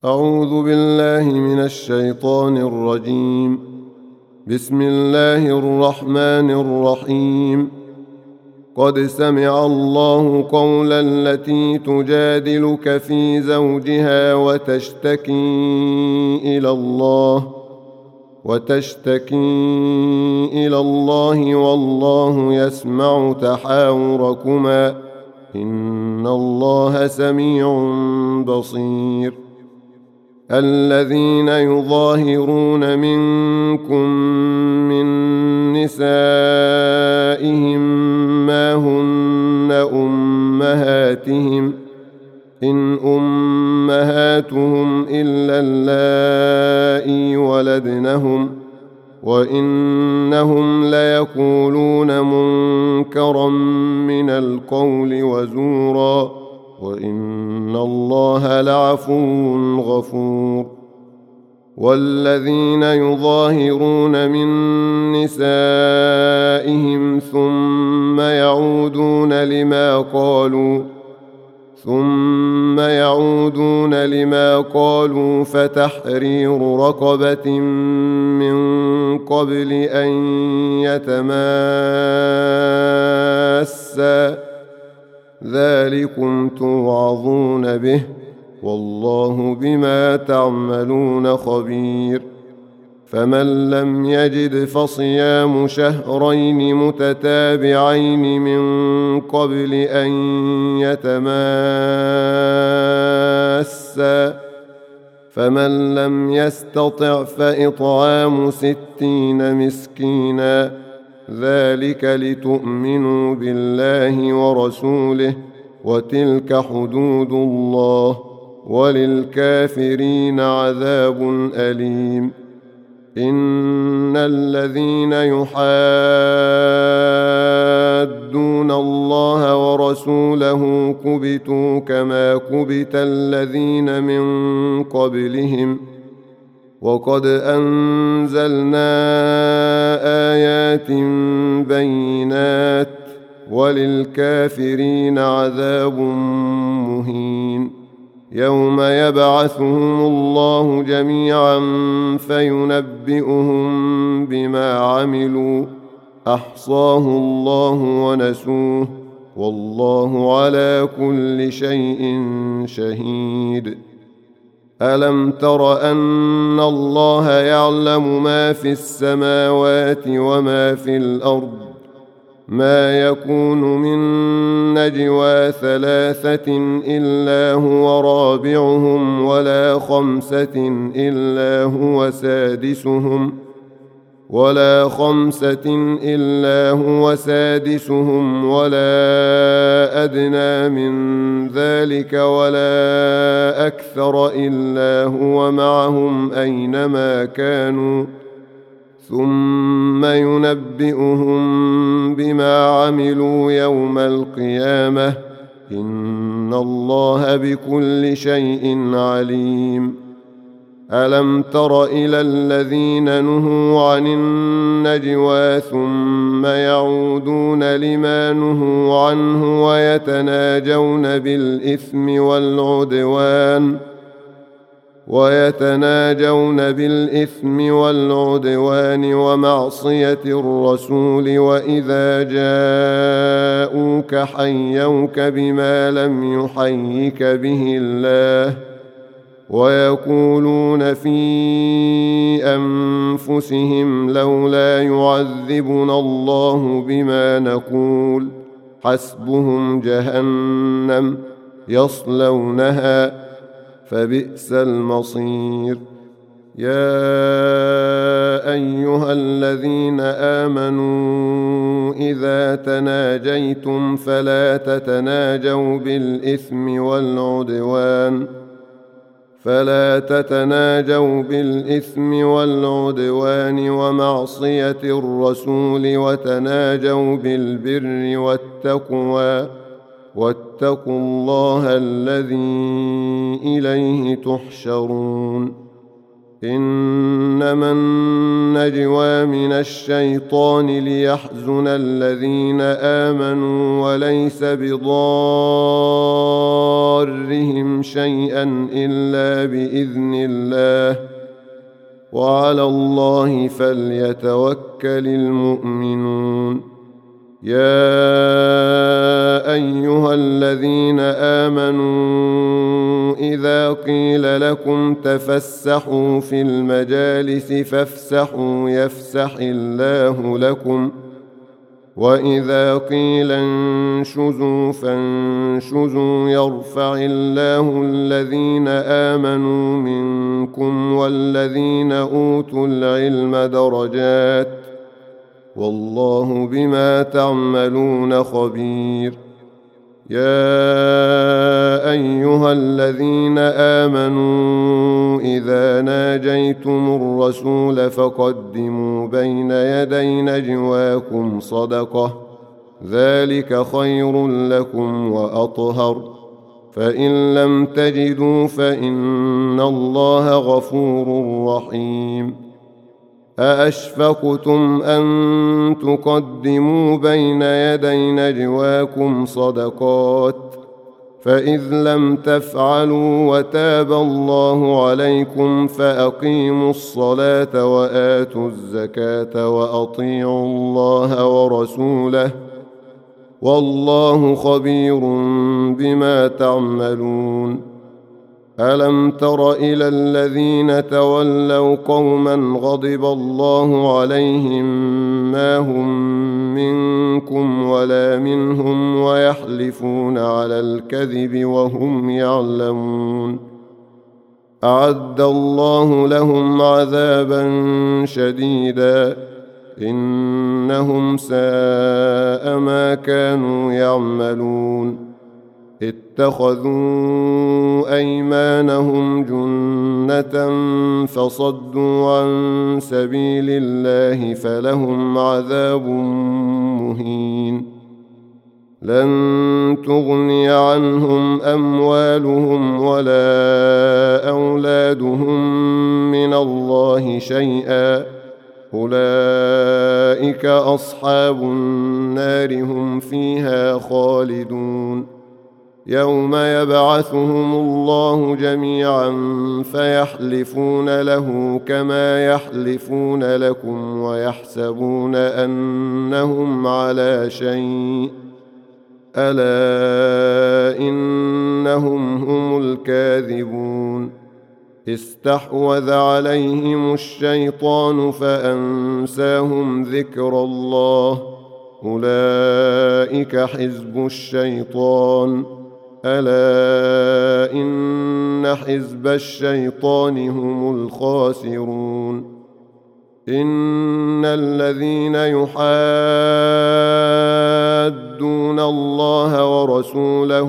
أعوذ بالله من الشيطان الرجيم. بسم الله الرحمن الرحيم. قد سمع الله قول التي تجادلك في زوجها وتشتكي إلى الله والله يسمع تحاوركما إن الله سميع بصير. الذين يظاهرون منكم من نسائهم ما هن أمهاتهم إن أمهاتهم إلا اللائي ولدنهم وإنهم ليقولون منكرا من القول وزورا وإن الله لعفو غفور. والذين يظاهرون من نسائهم ثم يعودون لما قالوا فتحرير رقبة من قبل أن يتماسا ذلكم توعظون به والله بما تعملون خبير. فمن لم يجد فصيام شهرين متتابعين من قبل أن يتماسا فمن لم يستطع فإطعام 60 مسكينا ذلك لتؤمنوا بالله ورسوله وتلك حدود الله وللكافرين عذاب أليم. إن الذين يحادون الله ورسوله كبتوا كما كبت الذين من قبلهم وقد أنزلنا آيات بينات وللكافرين عذاب مهين. يوم يبعثهم الله جميعا فينبئهم بما عملوا أحصاه الله ونسوه والله على كل شيء شهيد. ألم تر أن الله يعلم ما في السماوات وما في الأرض ما يكون من نجوى 3 إلا هو رابعهم ولا 5 إلا هو سادسهم ولا أدنى من ذلك ولا أكثر إلا هو معهم أينما كانوا ثم ينبئهم بما عملوا يوم القيامة إن الله بكل شيء عليم. ألم تر إلى الذين نهوا عن النجوى ثم يعودون لما نهوا عنه ويتناجون بالإثم والعدوان ومعصية الرسول وإذا جاءوك حيوك بما لم يحيك به الله ويقولون في أنفسهم لولا يعذبنا الله بما نقول حسبهم جهنم يصلونها فبئس المصير. يا أيها الذين آمنوا إذا تناجيتم فلا تتناجوا بالإثم والعدوان ومعصية الرسول وتناجوا بالبر والتقوى واتقوا الله الذي إليه تحشرون. إنما النجوى من الشيطان ليحزن الذين آمنوا وليس بضارهم شيئا إلا بإذن الله وعلى الله فليتوكل المؤمنون. يا أيها الذين آمنوا إذا قيل لكم تفسحوا في المجالس فافسحوا يفسح الله لكم وإذا قيل انشزوا فانشزوا يرفع الله الذين آمنوا منكم والذين أوتوا العلم درجات والله بما تعملون خبير. يا أيها الذين آمنوا إذا ناجيتم الرسول فقدموا بين يدي نجواكم صدقة ذلك خير لكم وأطهر فإن لم تجدوا فإن الله غفور رحيم. أأشفقتم أن تقدموا بين يدي نجواكم صدقات فإذ لم تفعلوا وتاب الله عليكم فأقيموا الصلاة وآتوا الزكاة وأطيعوا الله ورسوله والله خبير بما تعملون. ألم تر إلى الذين تولوا قوما غضب الله عليهم ما هم منكم ولا منهم ويحلفون على الكذب وهم يعلمون. أعد الله لهم عذابا شديدا إنهم ساء ما كانوا يعملون. اتخذوا أيمانهم جنة فصدوا عن سبيل الله فلهم عذاب مهين. لن تغني عنهم أموالهم ولا أولادهم من الله شيئا أولئك أصحاب النار هم فيها خالدون. يوم يبعثهم الله جميعا فيحلفون له كما يحلفون لكم ويحسبون أنهم على شيء ألا إنهم هم الكاذبون. استحوذ عليهم الشيطان فأنساهم ذكر الله أولئك حزب الشيطان ألا إن حزب الشيطان هم الخاسرون. إن الذين يحادون الله ورسوله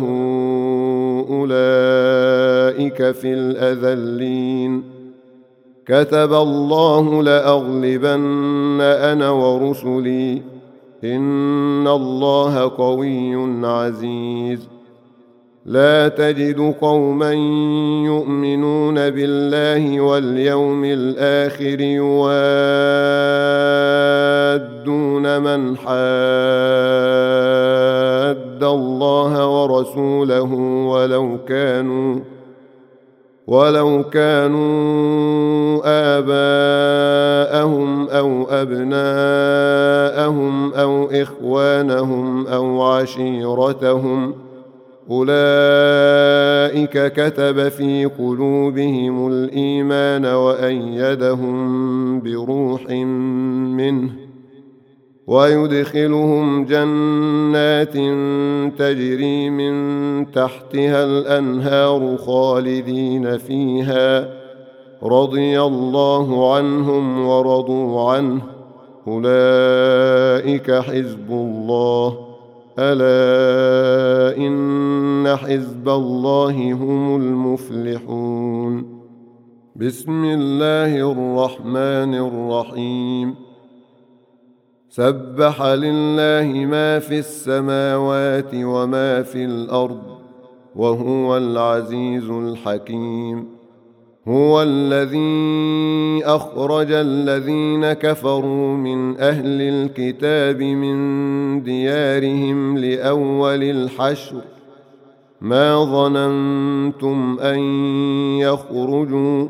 أولئك في الأذلين. كتب الله لأغلبن أنا ورسلي إن الله قوي عزيز. لا تجد قوما يؤمنون بالله واليوم الآخر يوادون من حاد الله ورسوله ولو كانوا آباءهم أو أبناءهم أو إخوانهم أو عشيرتهم أولئك كتب في قلوبهم الإيمان وأيدهم بروح منه ويدخلهم جنات تجري من تحتها الأنهار خالدين فيها رضي الله عنهم ورضوا عنه أولئك حزب الله ألا إن حزب الله هم المفلحون. بسم الله الرحمن الرحيم. سبح لله ما في السماوات وما في الأرض وهو العزيز الحكيم. هو الذي أخرج الذين كفروا من أهل الكتاب من ديارهم لأول الحشر ما ظننتم أن يخرجوا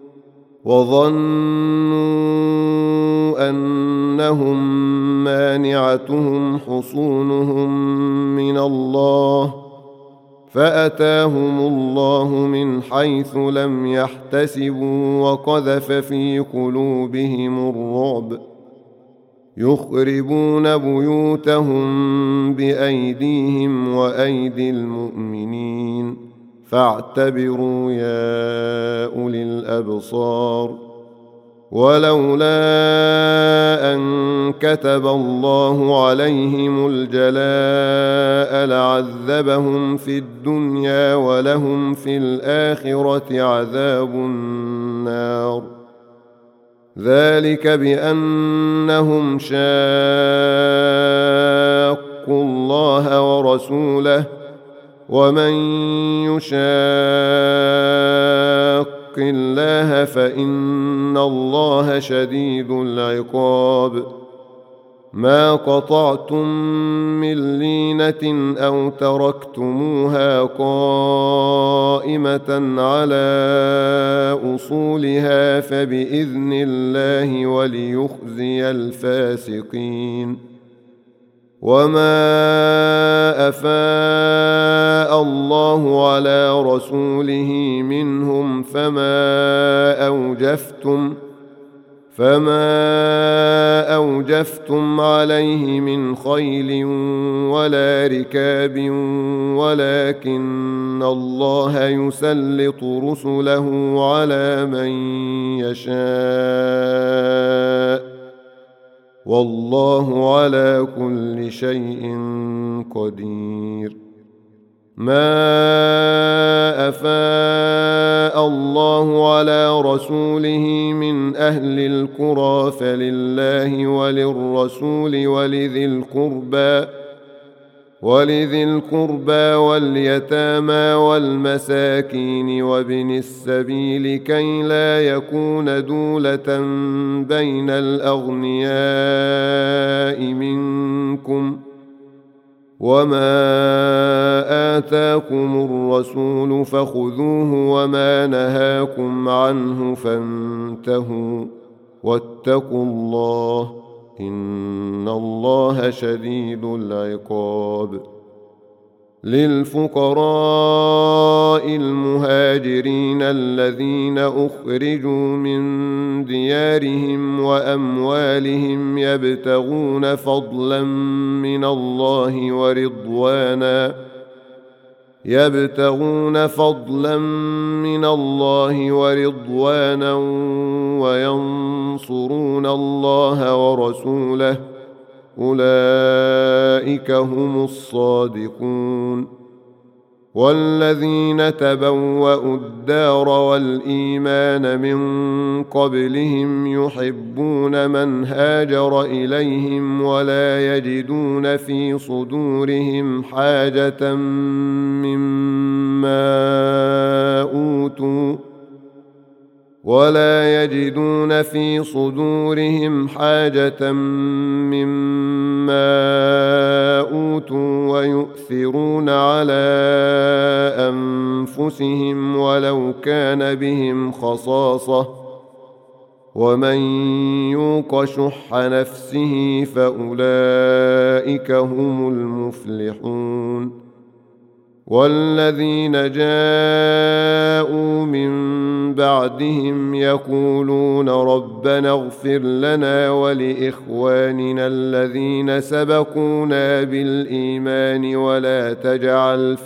وظنوا أنهم مانعتهم حصونهم من الله فأتاهم الله من حيث لم يحتسبوا وقذف في قلوبهم الرعب يخربون بيوتهم بأيديهم وأيدي المؤمنين فاعتبروا يا أولي الأبصار ولولا أن كتب الله عليهم الجلاء لعذبهم في الدنيا ولهم في الآخرة عذاب النار ذلك بأنهم شاقوا الله ورسوله ومن يشاق الله فإن الله شديد العقاب ما قطعتم من لينة أو تركتموها قائمة على أصولها فبإذن الله وليخزي الفاسقين وما أفاء الله على رسوله منهم فما أوجفتم عليه من خيل ولا ركاب ولكن الله يسلط رسله على من يشاء والله على كل شيء قدير ما أفاء الله على رسوله من أهل القرى فلله وللرسول ولذي القربى واليتامى والمساكين وابن السبيل كي لا يكون دولة بين الأغنياء منكم وما آتاكم الرسول فخذوه وما نهاكم عنه فانتهوا واتقوا الله إن الله شديد العقاب للفقراء المهاجرين الذين أخرجوا من ديارهم وأموالهم يبتغون فضلا من الله ورضوانا وينصرون الله ورسوله أولئك هم الصادقون والذين تبوأوا الدار والإيمان من قبلهم يحبون من هاجر إليهم ولا يجدون في صدورهم حاجة مما أوتوا ويؤثرون على أنفسهم ولو كان بهم خصاصة ومن يوق شح نفسه فأولئك هم المفلحون والذين جاءوا من بعدهم يقولون ربنا اغفر لنا ولإخواننا الذين سبقونا بالإيمان ولا تجعل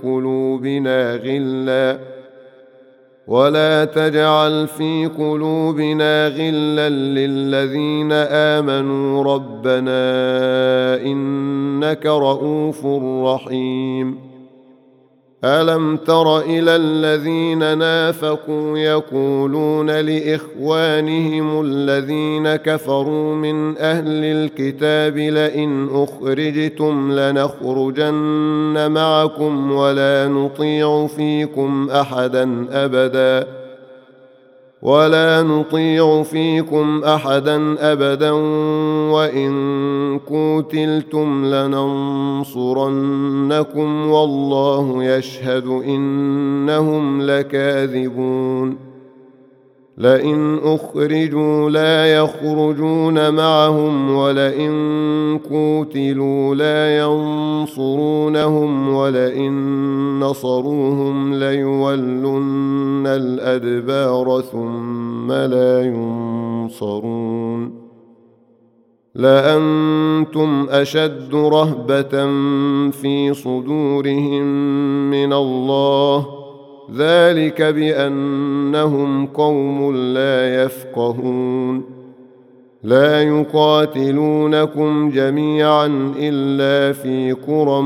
في قلوبنا غلا للذين آمنوا ربنا إنك رؤوف رحيم ألم تر إلى الذين نافقوا يقولون لإخوانهم الذين كفروا من أهل الكتاب لئن أخرجتم لنخرجن معكم ولا نطيع فيكم أحدا أبدا ولا نطيع فيكم أحدا أبدا وإن قوتلتم لننصرنكم والله يشهد إنهم لكاذبون لئن أخرجوا لا يخرجون معهم ولئن قوتلوا لا ينصرونهم ولئن نصروهم ليولن الأدبار ثم لا ينصرون لأنتم أشد رهبة في صدورهم من الله ذلك بأنهم قوم لا يفقهون لا يقاتلونكم جميعا إلا في قرى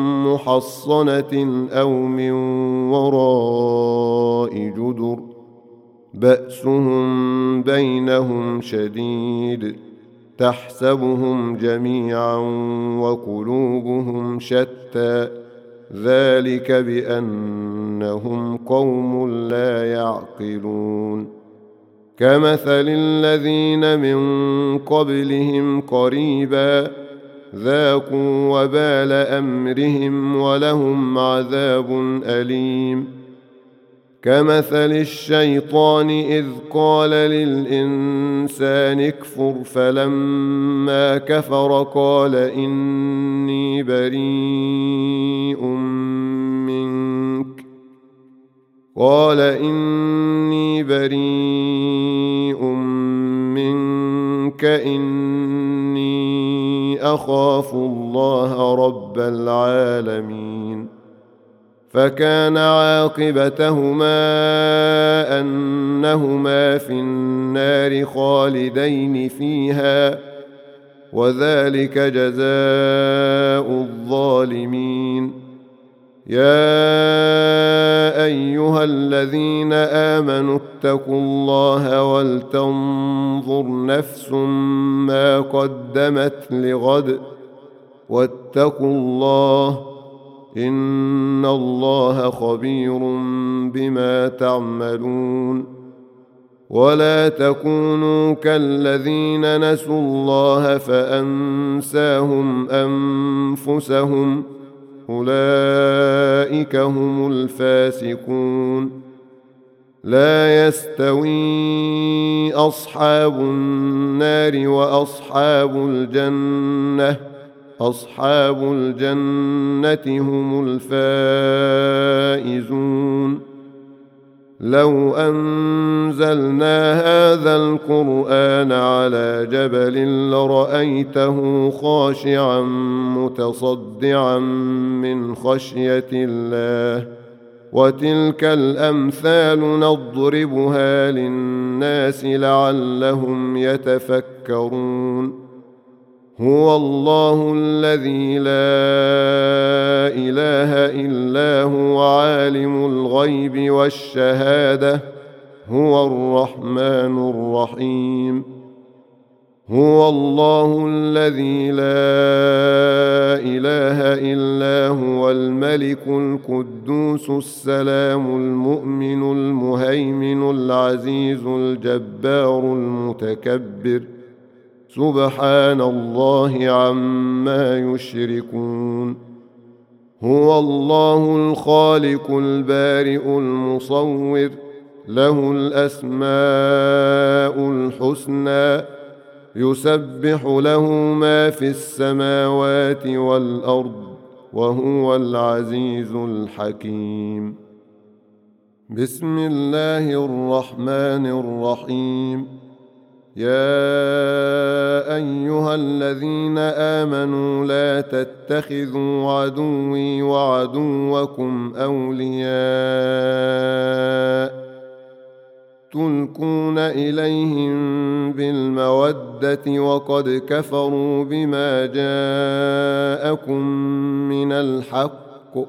محصنة أو من وراء جدر بأسهم بينهم شديد تحسبهم جميعا وقلوبهم شتى ذلك بأنهم قوم لا يعقلون كمثل الذين من قبلهم قريبا ذاقوا وبال أمرهم ولهم عذاب أليم كمثل الشيطان إذ قال للإنسان اكفر فلما كفر قال إني بريء منك إني أخاف الله رب العالمين فكان عاقبتهما أنهما في النار خالدين فيها وذلك جزاء الظالمين يا أيها الذين آمنوا اتقوا الله ولتنظر نفس ما قدمت لغد واتقوا الله إن الله خبير بما تعملون ولا تكونوا كالذين نسوا الله فأنساهم أنفسهم أولئك هم الفاسقون لا يستوي أصحاب النار وأصحاب الجنة أصحاب الجنة هم الفائزون لو أنزلنا هذا القرآن على جبل لرأيته خاشعا متصدعا من خشية الله وتلك الأمثال نضربها للناس لعلهم يتفكرون هو الله الذي لا إله إلا هو عالم الغيب والشهادة هو الرحمن الرحيم هو الله الذي لا إله إلا هو الملك القدوس السلام المؤمن المهيمن العزيز الجبار المتكبر سبحان الله عما يشركون هو الله الخالق البارئ المصور له الأسماء الحسنى يسبح له ما في السماوات والأرض وهو العزيز الحكيم بسم الله الرحمن الرحيم يا أيها الذين آمنوا لا تتخذوا عدوي وعدوكم أولياء تلقون إليهم بالمودة وقد كفروا بما جاءكم من الحق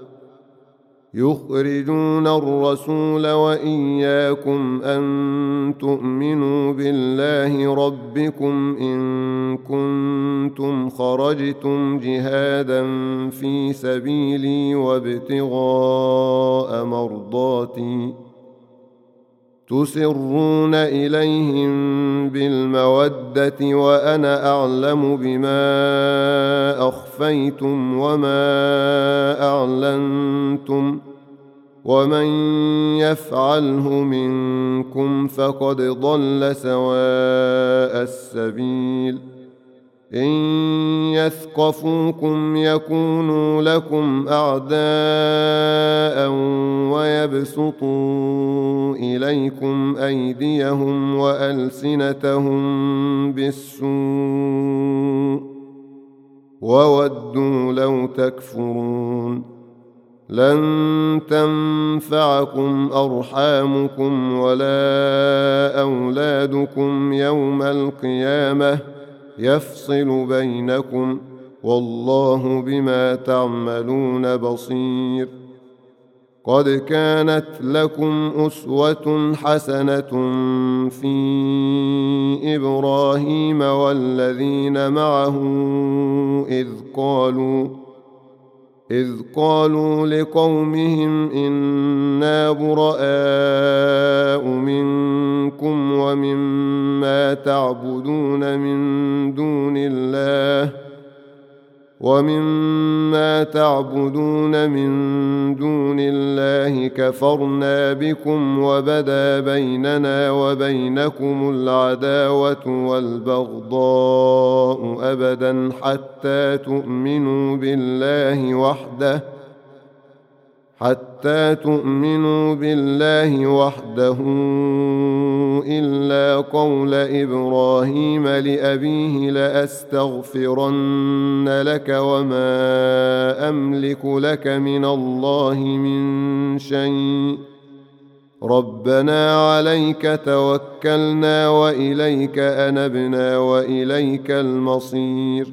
يخرجون الرسول وإياكم أن تؤمنوا بالله ربكم إن كنتم خرجتم جهادا في سبيلي وابتغاء مرضاتي تسرون إليهم بالمودة وأنا أعلم بما أخفيتم وما أعلنتم ومن يفعله منكم فقد ضل سواء السبيل إن يثقفوكم يكونوا لكم أعداء ويبسطوا إليكم أيديهم وألسنتهم بالسوء وودوا لو تكفرون لن تنفعكم أرحامكم ولا أولادكم يوم القيامة يفصل بينكم والله بما تعملون بصير قد كانت لكم أسوة حسنة في إبراهيم والذين معه إذ قالوا لقومهم إنا براء منكم ومما تعبدون من دون الله كفرنا بكم وبدا بيننا وبينكم العداوة والبغضاء أبدا حتى تؤمنوا بالله وحده إلا قول إبراهيم لأبيه لأستغفرن لك وما أملك لك من الله من شيء ربنا عليك توكلنا وإليك أنبنا وإليك المصير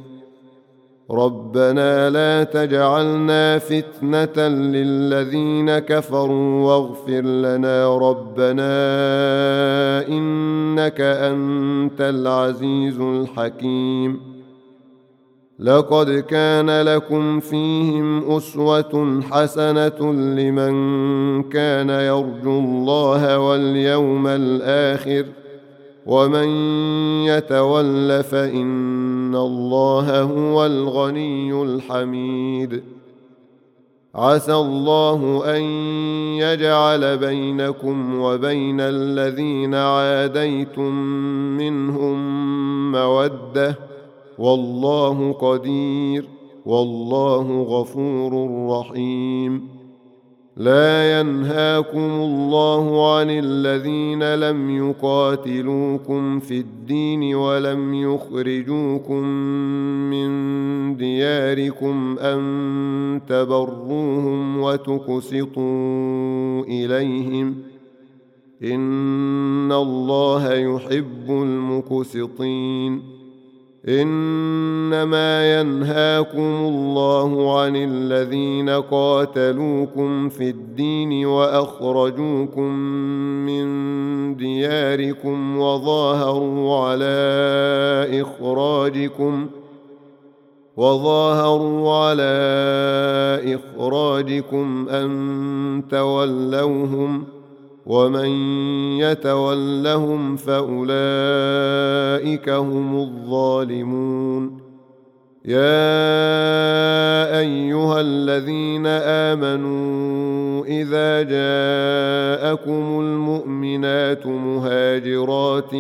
ربنا لا تجعلنا فتنة للذين كفروا واغفر لنا ربنا إنك أنت العزيز الحكيم لقد كان لكم فيهم أسوة حسنة لمن كان يرجو الله واليوم الآخر ومن يتول فإن الله هو الغني الحميد عسى الله أن يجعل بينكم وبين الذين عاديتم منهم مودة والله قدير والله غفور رحيم لا ينهاكم الله عن الذين لم يقاتلوكم في الدين ولم يخرجوكم من دياركم أن تبروهم وتقسطوا إليهم إن الله يحب المقسطين إنما ينهاكم الله عن الذين قاتلوكم في الدين وأخرجوكم من دياركم وظاهروا على إخراجكم أن تولوهم ومن يتولهم فأولئك هم الظالمون يا أيها الذين آمنوا إذا جاءكم المؤمنات مهاجرات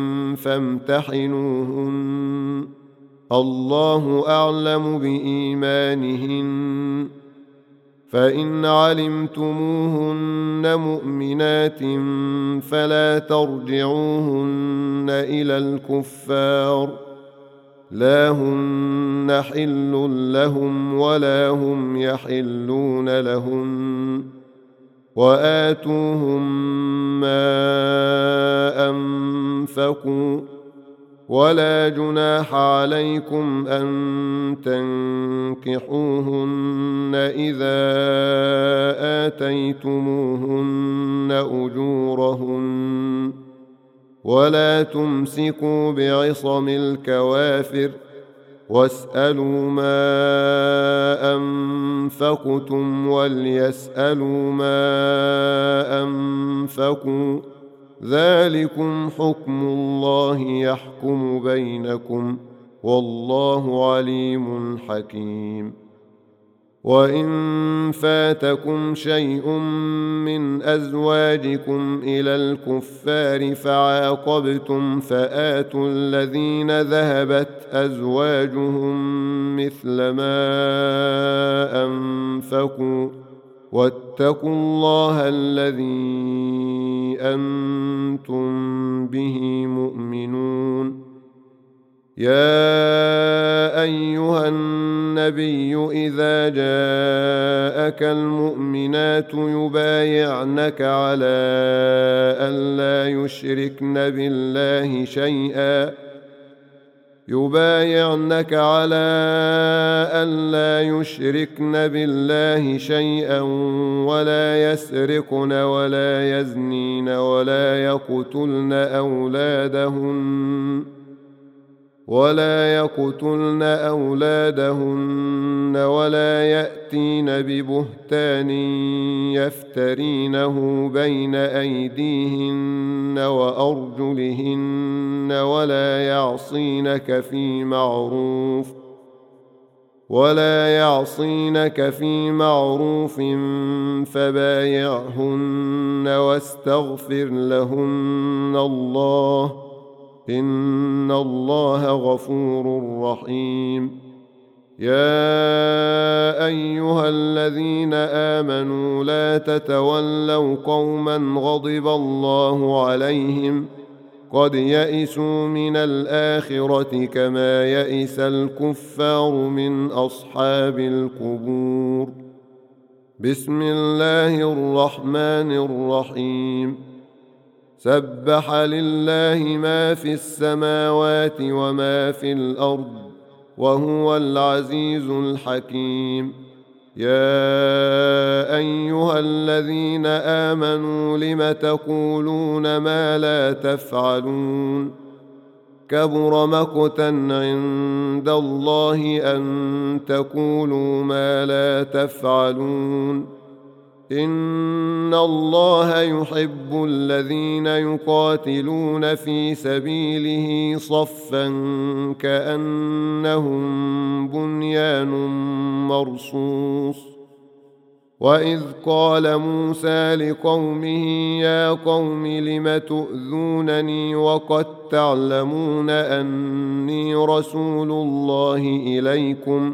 فامتحنوهن الله أعلم بإيمانهن فإن علمتموهن مؤمنات فلا ترجعوهن إلى الكفار لا هن حل لهم ولا هم يحلون لهن وآتوهم ما أنفقوا ولا جناح عليكم أن تنكحوهن إذا آتيتموهن أجورهن ولا تمسكوا بعصم الكوافر واسألوا ما أنفقتم وليسألوا ما أنفقوا ذلكم حكم الله يحكم بينكم، والله عليم حكيم. وإن فاتكم شيء من أزواجكم إلى الكفار فعاقبتم فآتوا الذين ذهبت أزواجهم مثل ما أنفقوا، واتقوا الله الذي أنتم به مؤمنون. يا أيها النبي إذا جاءك المؤمنات يبايعنك على ألا يشركن بالله شيئا ولا يسرقن ولا يزنين ولا يقتلن أولادهن ولا يأتين ببهتان يفترينه بين أيديهن وأرجلهن ولا يعصينك في معروف فبايعهن واستغفر لهن الله، إن الله غفور رحيم. يا أيها الذين آمنوا لا تتولوا قوما غضب الله عليهم قد يئسوا من الآخرة كما يئس الكفار من أصحاب القبور. بسم الله الرحمن الرحيم. سبح لله ما في السماوات وما في الأرض وهو العزيز الحكيم. يا أيها الذين آمنوا لم تقولون ما لا تفعلون؟ كبر مقتا عند الله أن تقولوا ما لا تفعلون. إن الله يحب الذين يقاتلون في سبيله صفا كأنهم بنيان مرصوص. وإذ قال موسى لقومه يا قوم لم تؤذونني وقد تعلمون أني رسول الله إليكم،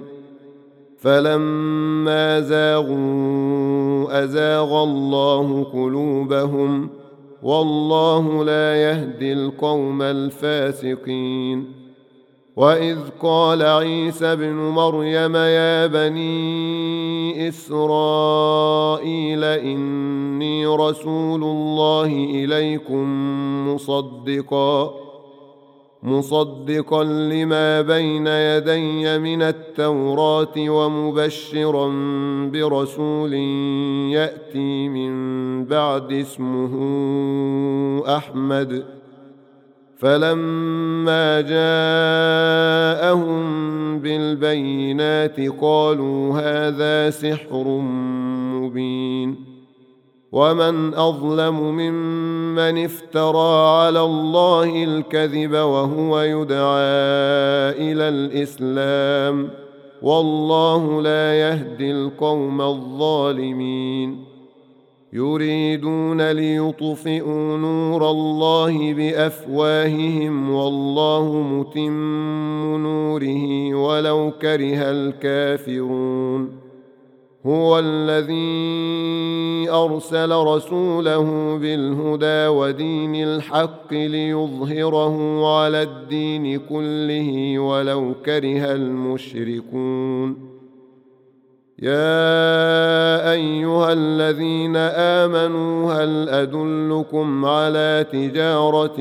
فلما زاغوا أزاغ الله قلوبهم، والله لا يهدي القوم الفاسقين. وإذ قال عيسى ابن مريم يا بني إسرائيل إني رسول الله إليكم مصدقا لما بين يدي من التوراة ومبشرا برسول يأتي من بعد اسمه أحمد. فلما جاءهم بالبينات قالوا هذا سحر مبين. ومن أظلم ممن افترى على الله الكذب وهو يدعى إلى الإسلام، والله لا يهدي القوم الظالمين. يريدون ليطفئوا نور الله بأفواههم والله متم نوره ولو كره الكافرون. هو الذي أرسل رسوله بالهدى ودين الحق ليظهره على الدين كله ولو كره المشركون. يا أيها الذين آمنوا هل أدلكم على تجارة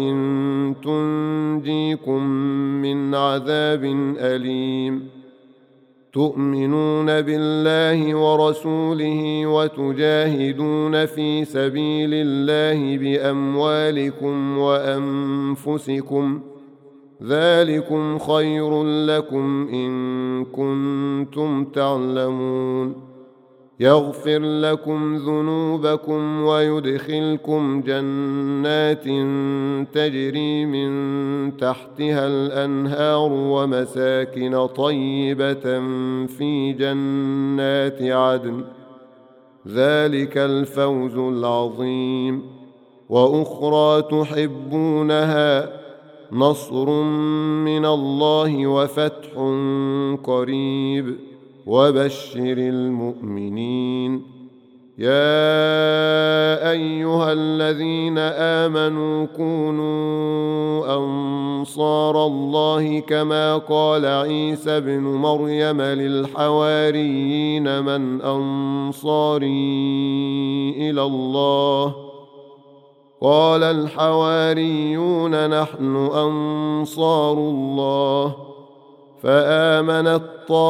تنجيكم من عذاب أليم؟ تؤمنون بالله ورسوله وتجاهدون في سبيل الله بأموالكم وأنفسكم، ذلكم خير لكم إن كنتم تعلمون. يغفر لكم ذنوبكم ويدخلكم جنات تجري من تحتها الأنهار ومساكن طيبة في جنات عدن، ذلك الفوز العظيم. وأخرى تحبونها، نصر من الله وفتح قريب، وبشر المؤمنين. يا أيها الذين آمنوا كونوا أنصار الله كما قال عيسى ابن مريم للحواريين من أنصاري إلى الله؟ قال الحواريون نحن أنصار الله. فآمنت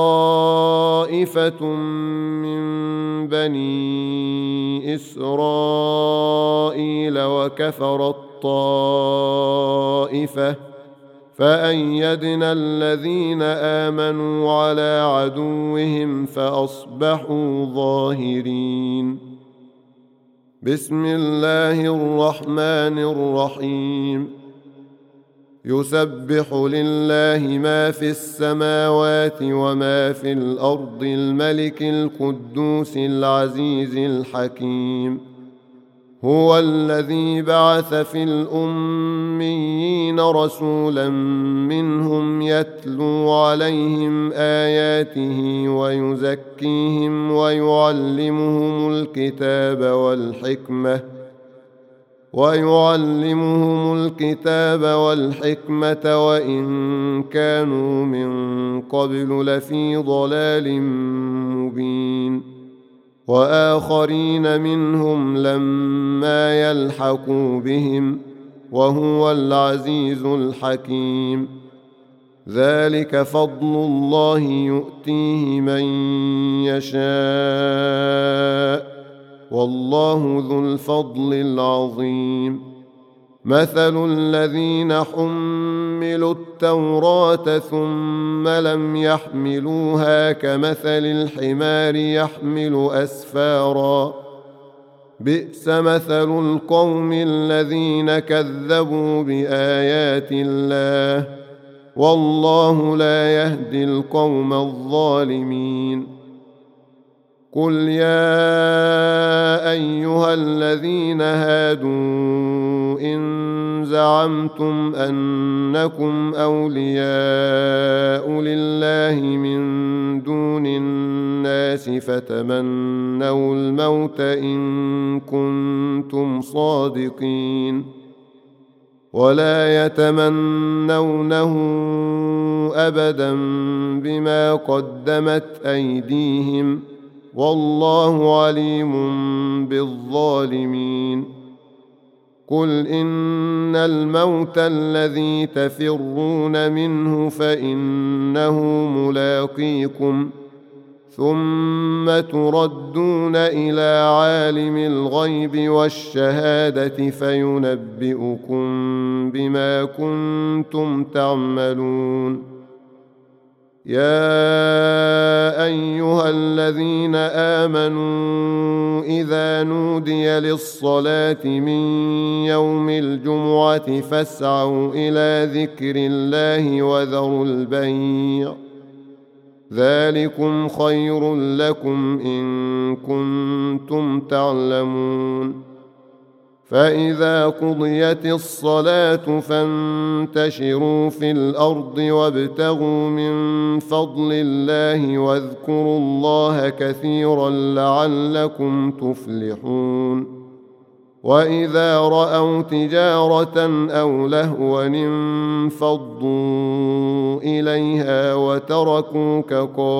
طائفة من بني إسرائيل وكفرت طائفة، فأيدنا الذين آمنوا على عدوهم فأصبحوا ظاهرين. بسم الله الرحمن الرحيم. يسبح لله ما في السماوات وما في الأرض، الملك القدوس العزيز الحكيم. هو الذي بعث في الأميين رسولا منهم يتلو عليهم آياته ويزكيهم ويعلمهم الكتاب والحكمة وإن كانوا من قبل لفي ضلال مبين. وآخرين منهم لما يلحقوا بهم، وهو العزيز الحكيم. ذلك فضل الله يؤتيه من يشاء، والله ذو الفضل العظيم. مثل الذين حملوا التوراة ثم لم يحملوها كمثل الحمار يحمل أسفارا، بئس مثل القوم الذين كذبوا بآيات الله، والله لا يهدي القوم الظالمين. قل يا أيها الذين هادوا إن زعمتم أنكم أولياء لله من دون الناس فتمنوا الموت إن كنتم صادقين، ولا يتمنونه أبدا بما قدمت أيديهم، والله عليم بالظالمين. قل إن الموت الذي تفرون منه فإنه ملاقيكم، ثم تردون إلى عالم الغيب والشهادة فينبئكم بما كنتم تعملون. يا أيها الذين آمنوا إذا نودي للصلاة من يوم الجمعة فاسعوا إلى ذكر الله وذروا البيع، ذلكم خير لكم إن كنتم تعلمون. فإذا قضيت الصلاة فانتشروا في الأرض وابتغوا من فضل الله واذكروا الله كثيرا لعلكم تفلحون. وإذا رأوا تجارة أو لهوا انفضوا إليها وتركوك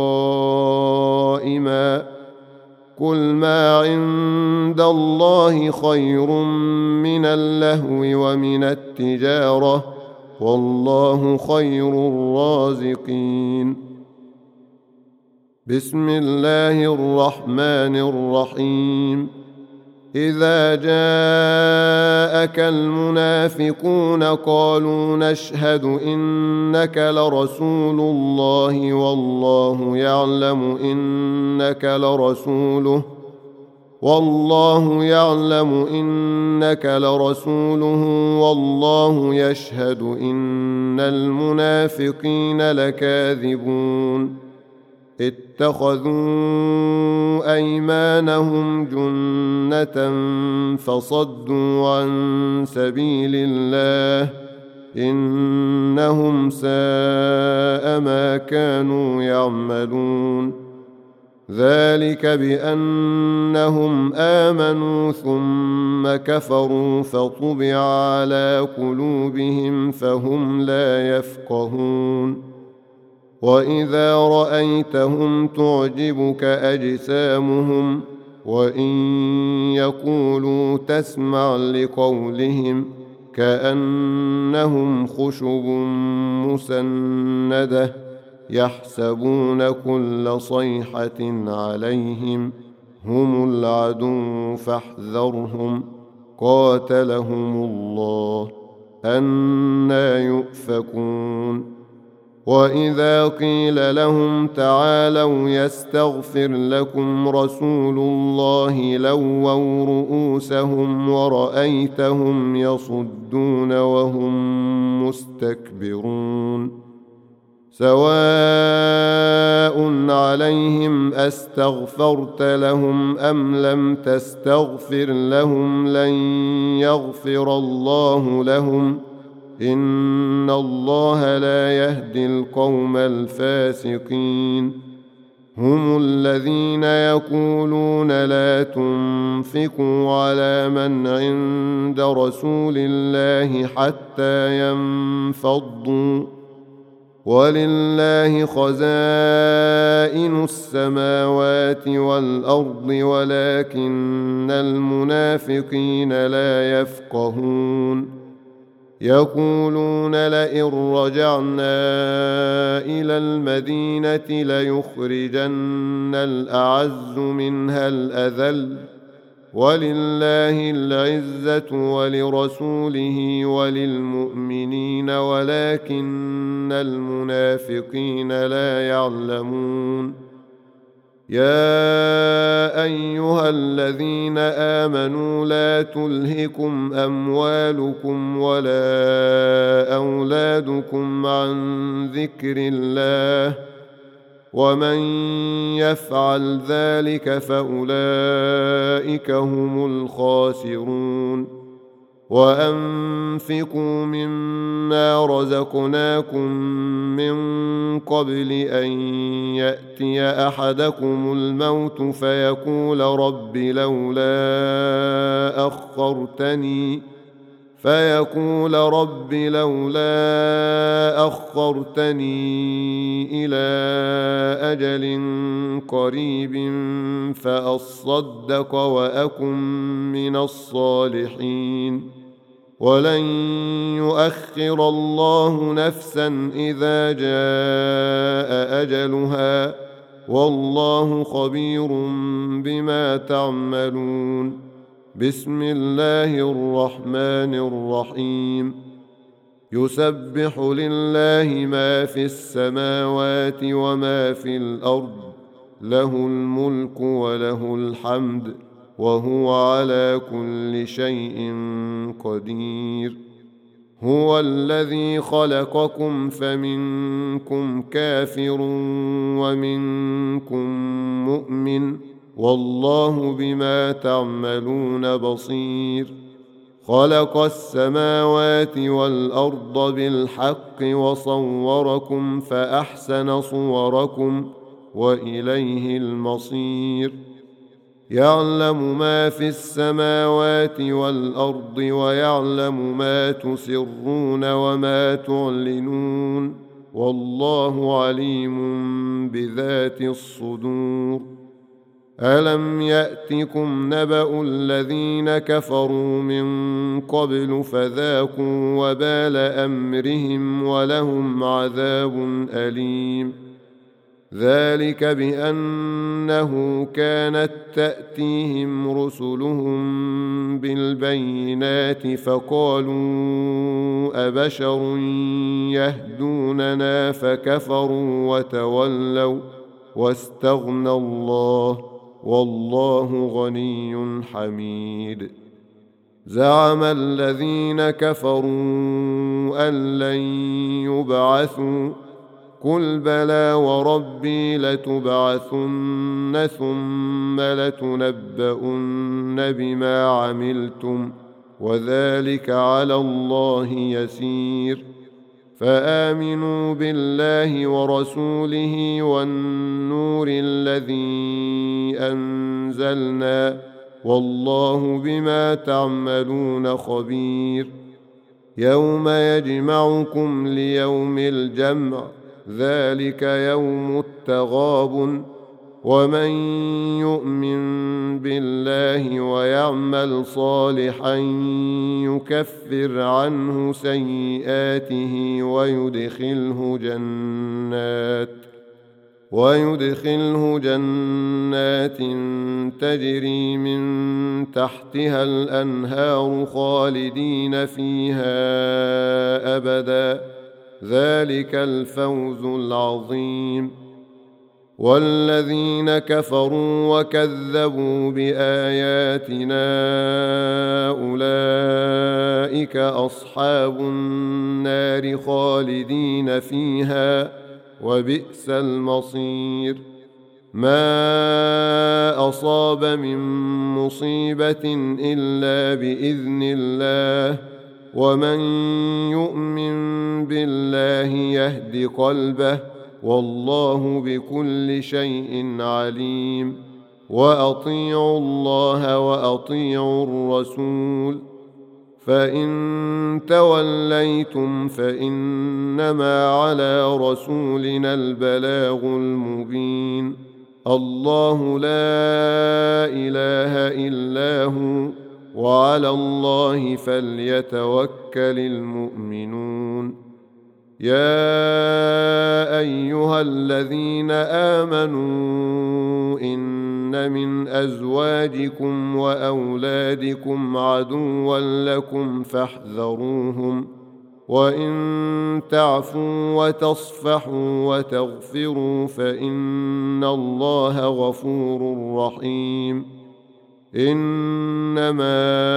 قائما، قل ما عند الله خير من اللهو ومن التجارة، والله خير الرازقين. بسم الله الرحمن الرحيم. إذا جاءك المنافقون قالوا نشهد إنك لرسول الله والله يعلم إنك لرسوله والله يشهد إن المنافقين لكاذبون اتخذوا أيمانهم جنة فصدوا عن سبيل الله إنهم ساء ما كانوا يعملون ذلك بأنهم آمنوا ثم كفروا فطبع على قلوبهم فهم لا يفقهون وإذا رأيتهم تعجبك أجسامهم وإن يقولوا تسمع لقولهم كأنهم خشب مسندة يحسبون كل صيحة عليهم هم العدو فاحذرهم قاتلهم الله أنى يؤفكون وإذا قيل لهم تعالوا يستغفر لكم رسول الله لووا رؤوسهم ورأيتهم يصدون وهم مستكبرون سواء عليهم أستغفرت لهم أم لم تستغفر لهم لن يغفر الله لهم إن الله لا يهدي القوم الفاسقين هم الذين يقولون لا تنفقوا على من عند رسول الله حتى ينفضوا ولله خزائن السماوات والأرض ولكن المنافقين لا يفقهون يقولون لئن رجعنا إلى المدينة ليخرجن الأعز منها الأذل ولله العزة ولرسوله وللمؤمنين ولكن المنافقين لا يعلمون يا أيها الذين آمنوا لا تلهكم أموالكم ولا أولادكم عن ذكر الله ومن يفعل ذلك فأولئك هم الخاسرون وأنفقوا مما رزقناكم من قبل أن يأتي أحدكم الموت فيقول رب لولا أخرتني إلى أجل قريب فأصدق وأكن من الصالحين ولن يؤخر الله نفسا إذا جاء أجلها والله خبير بما تعملون بسم الله الرحمن الرحيم يسبح لله ما في السماوات وما في الأرض له الملك وله الحمد وهو على كل شيء قدير هو الذي خلقكم فمنكم كافر ومنكم مؤمن والله بما تعملون بصير خلق السماوات والأرض بالحق وصوركم فأحسن صوركم وإليه المصير يعلم ما في السماوات والأرض ويعلم ما تسرون وما تعلنون والله عليم بذات الصدور ألم يأتكم نبأ الذين كفروا من قبل فذاقوا وبال أمرهم ولهم عذاب أليم ذلك بأنه كانت تأتيهم رسلهم بالبينات فقالوا أبشر يهدوننا فكفروا وتولوا واستغنى الله والله غني حميد. زعم الذين كفروا أن لن يبعثوا قل بلى وربي لتبعثن ثم لتنبؤن بما عملتم وذلك على الله يسير. فآمنوا بالله ورسوله والنور الذي أنزلنا والله بما تعملون خبير. يوم يجمعكم ليوم الجمع ذلك يوم التغابن ومن يؤمن بالله ويعمل صالحا يكفر عنه سيئاته ويدخله جنات تجري من تحتها الأنهار خالدين فيها أبدا ذلك الفوز العظيم. والذين كفروا وكذبوا بآياتنا أولئك أصحاب النار خالدين فيها وبئس المصير. ما أصاب من مصيبة إلا بإذن الله ومن يؤمن بالله يهد قلبه والله بكل شيء عليم. وأطيعوا الله وأطيعوا الرسول فإن توليتم فإنما على رسولنا البلاغ المبين. الله لا إله إلا هو وعلى الله فليتوكل المؤمنون. يا أيها الذين آمنوا إن من أزواجكم وأولادكم عدوا لكم فاحذروهم وإن تعفوا وتصفحوا وتغفروا فإن الله غفور رحيم. إنما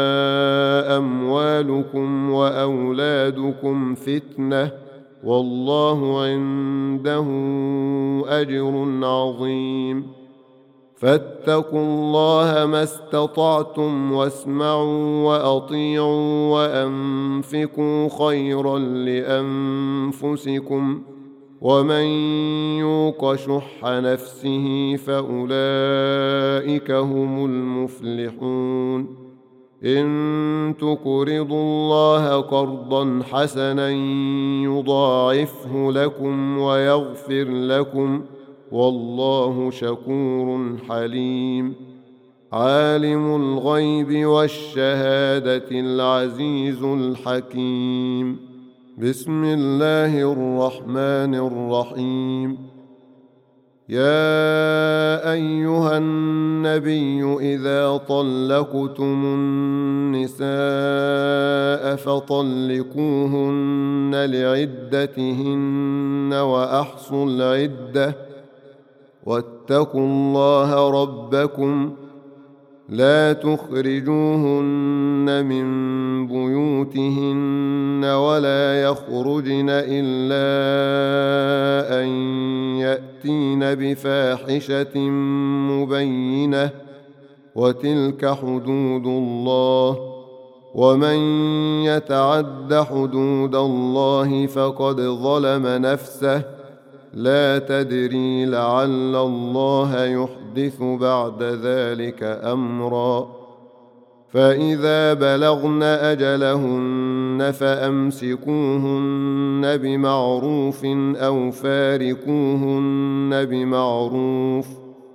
أموالكم وأولادكم فتنة والله عنده أجر عظيم. فاتقوا الله ما استطعتم واسمعوا وأطيعوا وأنفقوا خيرا لأنفسكم ومن يوق شح نفسه فأولئك هم المفلحون. إن تقرضوا الله قرضا حسنا يضاعفه لكم ويغفر لكم والله شكور حليم. عالم الغيب والشهادة العزيز الحكيم. بسم الله الرحمن الرحيم. يا أيها النبي إذا طلقتم النساء فطلقوهن لعدتهن وأحصوا العدة واتقوا الله ربكم لا تخرجوهن من بيوتهن ولا يخرجن إلا أن يأتين بفاحشة مبينة وتلك حدود الله ومن يتعد حدود الله فقد ظلم نفسه لا تدري لعل الله يحدث بعد ذلك أمرا. فإذا بلغن أجلهن فأمسكوهن بمعروف أو فارقوهن بمعروف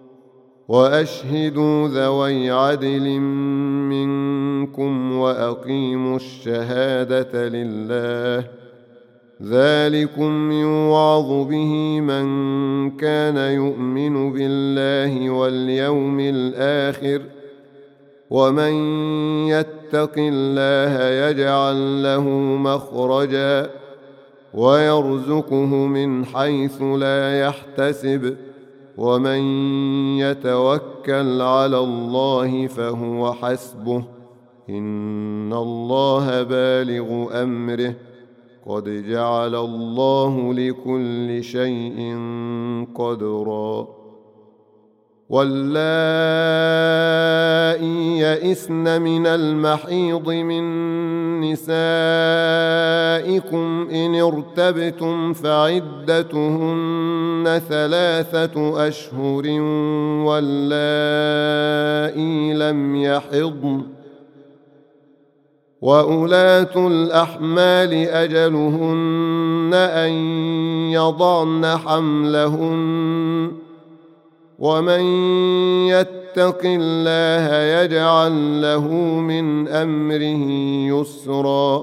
وأشهدوا ذوي عدل منكم وأقيموا الشهادة لله ذلكم يوعظ به من كان يؤمن بالله واليوم الآخر ومن يتق الله يجعل له مخرجا ويرزقه من حيث لا يحتسب ومن يتوكل على الله فهو حسبه إن الله بالغ أمره قد جعل الله لكل شيء قدرا واللائي يئسن من المحيض من نسائكم إن ارتبتم فعدتهن 3 أشهر واللائي لم يحضن وأولاة الأحمال أجلهن أن يضعن حملهن ومن يتق الله يجعل له من أمره يسرا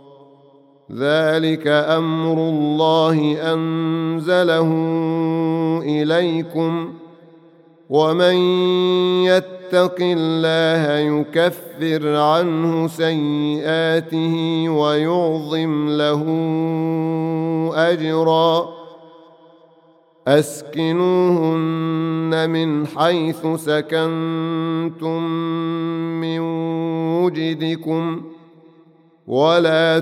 ذلك أمر الله أنزله إليكم ومن يتق الله يكفر عنه سيئاته ويعظم له أجرا أسكنوهن من حيث سكنتم من وجدكم ولا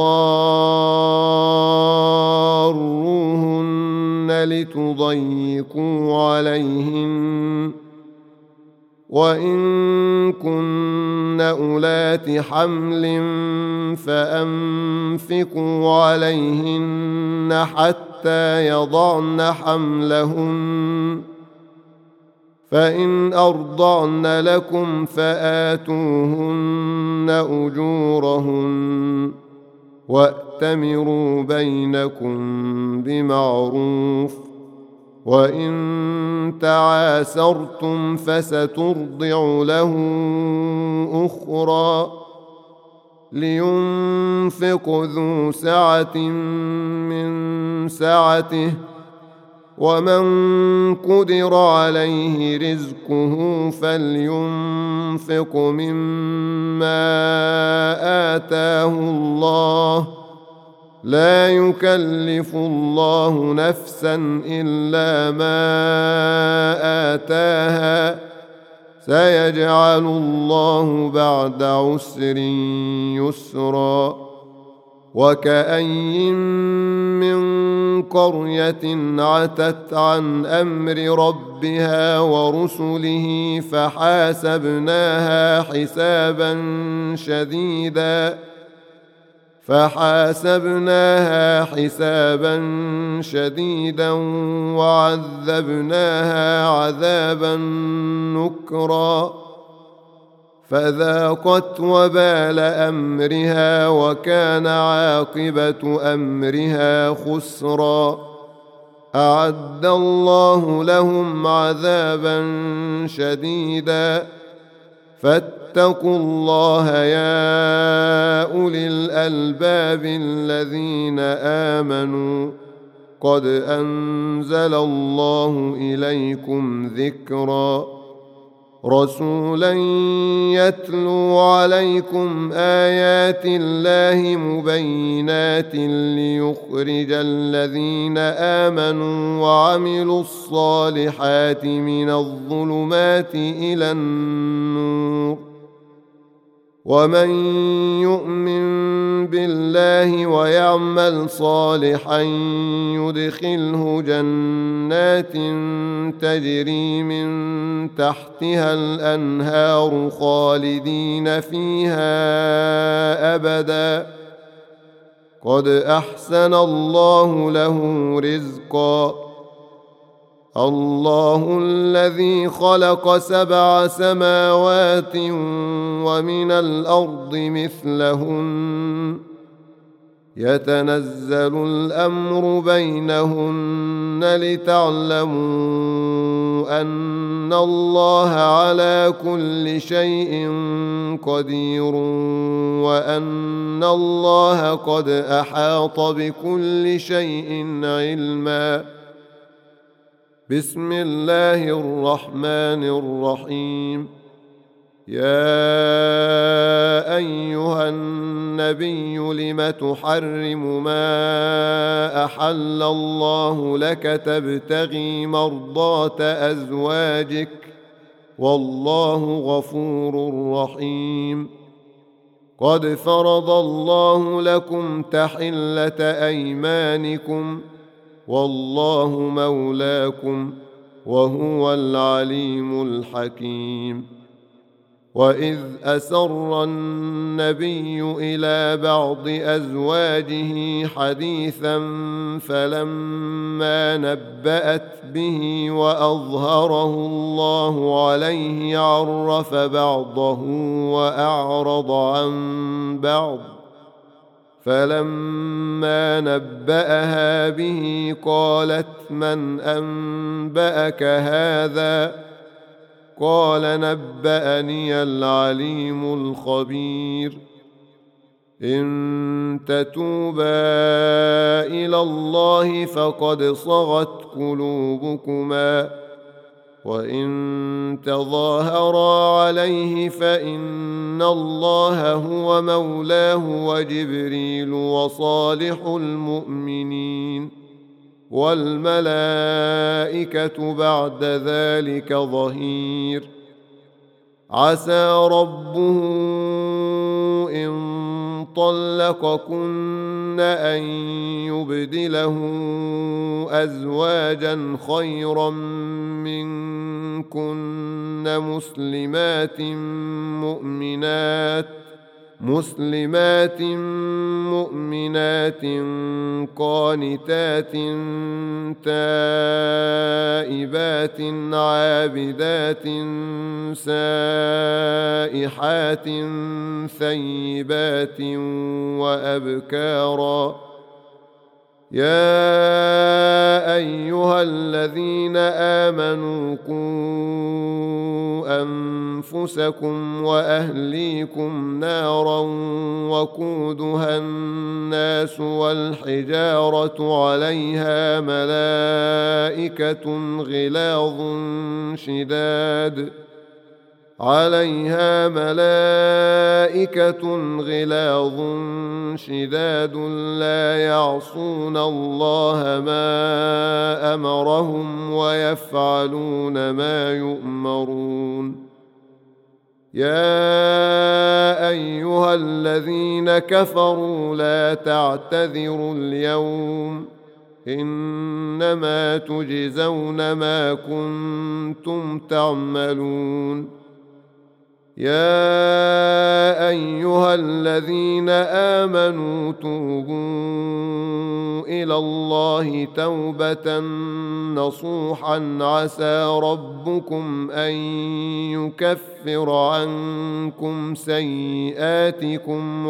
تضاروهن لتضيقوا عليهن وإن كن أولات حمل فأنفقوا عليهن حتى يضعن حملهن فإن أرضعن لكم فآتوهن أجورهن وأتمروا بينكم بمعروف وإن تعاسرتم فسترضع له أخرى لينفق ذو سعة من سعته ومن قدر عليه رزقه فلينفق مما آتاه الله لا يكلف الله نفسا إلا ما آتاها سيجعل الله بعد عسر يسرا وكأين من قرية عتت عن أمر ربها ورسله فحاسبناها حسابا شديدا وعذبناها عذابا نكرا فذاقت وبال أمرها وكان عاقبة أمرها خسرا أعد الله لهم عذابا شديدا فاتقوا الله يا أولي الألباب الذين آمنوا قد أنزل الله إليكم ذكرا رسولا يتلو عليكم آيات الله مبينات ليخرج الذين آمنوا وعملوا الصالحات من الظلمات إلى النور ومن يؤمن بالله ويعمل صالحا يدخله جنات تجري من تحتها الأنهار خالدين فيها أبدا قد أحسن الله له رزقا الله الذي خلق 7 سماوات ومن الأرض مثلهن يتنزل الأمر بينهن لتعلموا أن الله على كل شيء قدير وأن إن الله قد أحاط بكل شيء علما. بسم الله الرحمن الرحيم. يا أيها النبي لم تحرم ما أحل الله لك تبتغي مرضات أزواجك والله غفور رحيم. قد فرض الله لكم تحلة أيمانكم والله مولاكم وهو العليم الحكيم. وإذ أسر النبي إلى بعض أزواجه حديثا فلما نبأت به وأظهره الله عليه عرف بعضه وأعرض عن بعض، فلما نبأها به قالت من أنبأك هذا؟ قال نبأني العليم الخبير. إن تتوبا إلى الله فقد صغت قلوبكما، وإن تظاهرا عليه فإن الله هو مولاه وجبريل وصالح المؤمنين والملائكة بعد ذلك ظهير. عسى ربه إن طلقكن أن يبدله أزواجا خيرا منكن مسلمات مؤمنات قانتات تائبات عابدات سائحات ثيبات وأبكارا. يا أيها الذين آمنوا قوا أنفسكم وأهليكم نارا وقودها الناس والحجارة عليها ملائكة غلاظ شداد لا يعصون الله ما أمرهم ويفعلون ما يؤمرون. يا أيها الذين كفروا لا تعتذروا اليوم إنما تجزون ما كنتم تعملون. يا أيها الذين آمنوا توبوا إلى الله توبة نصوحا عسى ربكم أن يكفر عنكم سيئاتكم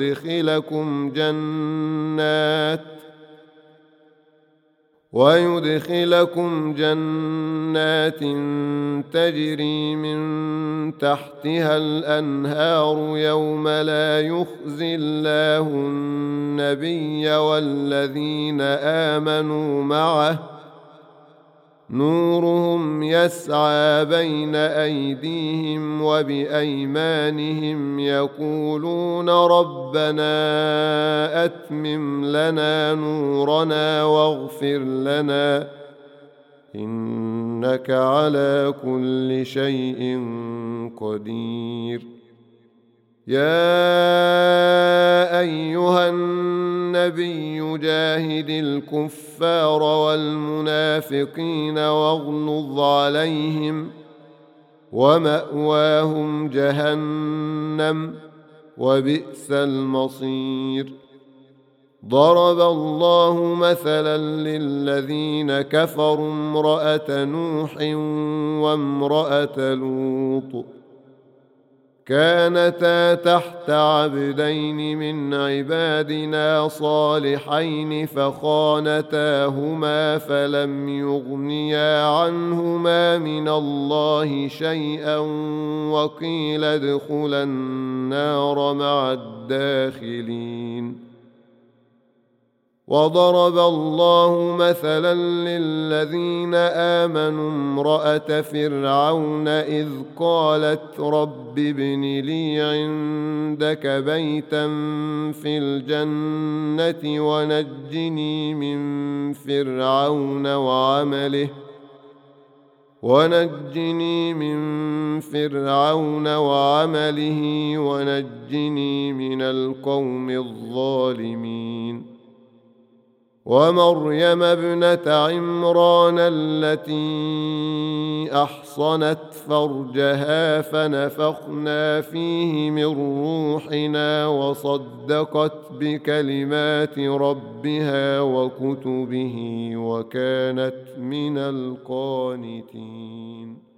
ويدخلكم جنات تجري من تحتها الأنهار يوم لا يخزي الله النبي والذين آمنوا معه نورهم يسعى بين أيديهم وبأيمانهم يقولون ربنا أتمم لنا نورنا واغفر لنا إنك على كل شيء قدير. يا أيها النبي جاهد الكفار والمنافقين واغلظ عليهم ومأواهم جهنم وبئس المصير. ضرب الله مثلا للذين كفروا امرأة نوح وامرأة لوط كانتا تحت عبدين من عبادنا صالحين فخانتاهما فلم يغنيا عنهما من الله شيئا وقيل ادخلا النار مع الداخلين. وضرب الله مثلا للذين آمنوا امرأة فرعون إذ قالت رب ابن لي عندك بيتا في الجنة ونجني من فرعون وعمله ونجني من القوم الظالمين. ومريم ابنة عمران التي أحصنت فرجها فنفخنا فيه من روحنا وصدقت بكلمات ربها وكتبه وكانت من القانتين.